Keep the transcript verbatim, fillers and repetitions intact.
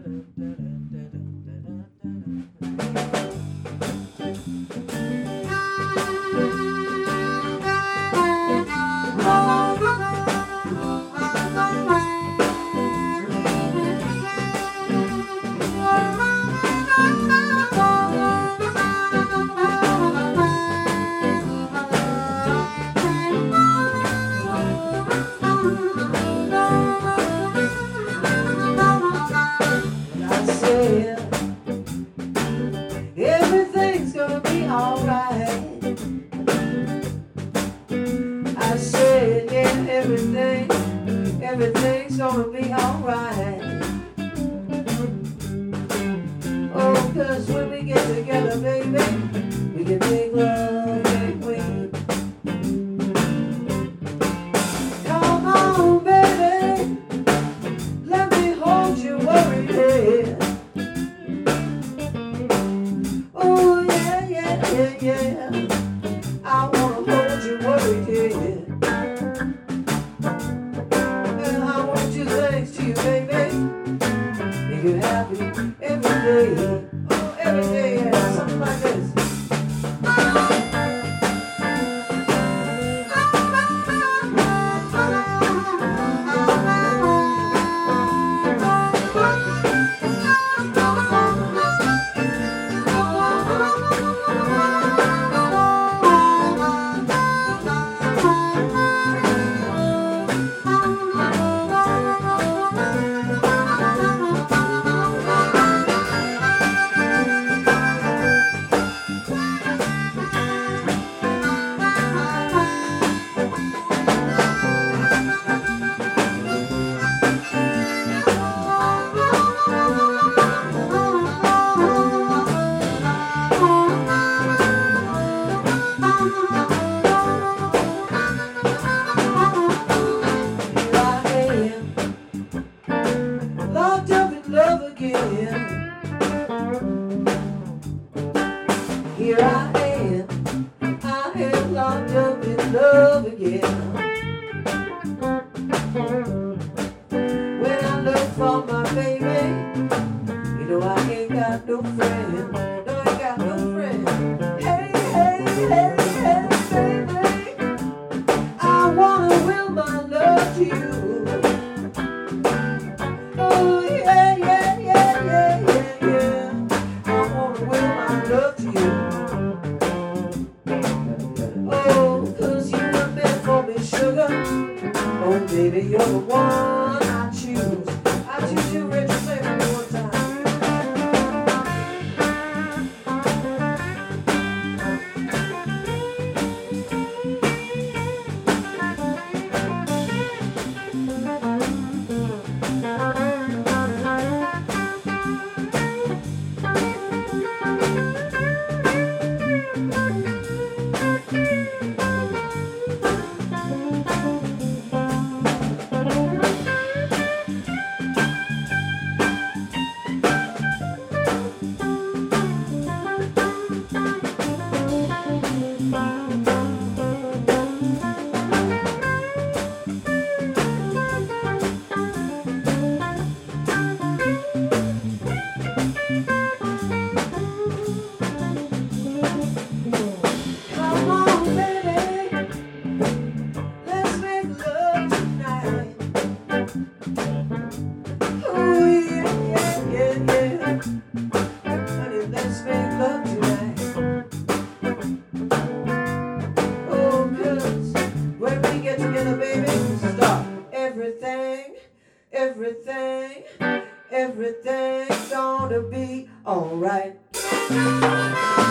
Everything's gonna be alright. I said, yeah, everything, everything's gonna be alright. Oh, cause when we get together, baby, we can make love, can't we? Come on, baby, let me hold you worried head. Oh, yeah, yeah, yeah, yeah, I wanna hold you worried head. And I want you thanks to you, baby, make you happy every day. Oh, every day, yeah, something like this. Locked up in love again. Here I am, I am locked up in love again. When I look for my baby, you know I ain't got no friend. No, I ain't got no friend. Hey, hey, hey, hey, baby, I wanna will my love to you. Oh, yeah, yeah, yeah, yeah, yeah, yeah, I wanna will my love to you. Oh, cause you were meant for me, sugar. Oh, baby, you're the one I choose. I choose you, Richard, play for me one time. Everything, everything's gonna be alright.